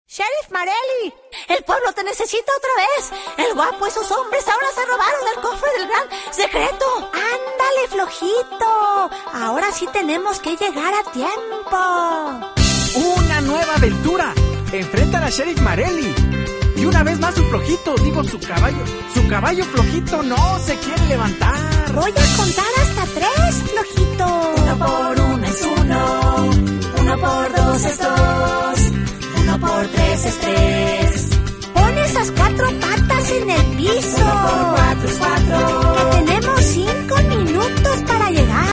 ¡Sheriff Marelli! ¡El pueblo te necesita otra vez! ¡El guapo y sus hombres ahora se robaron el cofre del gran secreto! ¡Ándale, flojito! Ahora sí tenemos que llegar a tiempo. ¡Una nueva aventura! Enfrentan a Sheriff Marelli. Y una vez más su caballo flojito no se quiere levantar. Voy a contar hasta 3, flojito. 1 por 1 es 1, 1 por 2 es 2.